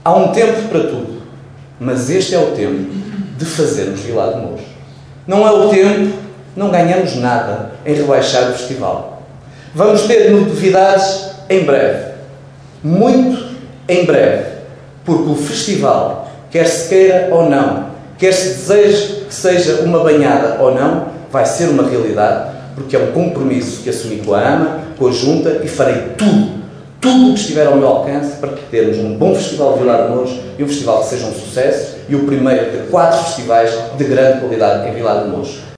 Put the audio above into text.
Há um tempo para tudo, mas este é o tempo de fazermos Vilar de Mouros. Não é o tempo, não ganhamos nada em rebaixar o festival. Vamos ter novidades em breve, muito em breve, porque o festival, quer se queira ou não, quer se deseje que seja uma banhada ou não, vai ser uma realidade, porque é um compromisso que assumi com a AMA, com a Junta, e farei tudo o que estiver ao meu alcance para termos um bom festival de Vilar de Mouros e um festival que seja um sucesso e o primeiro de 4 festivais de grande qualidade em Vilar de Mouros.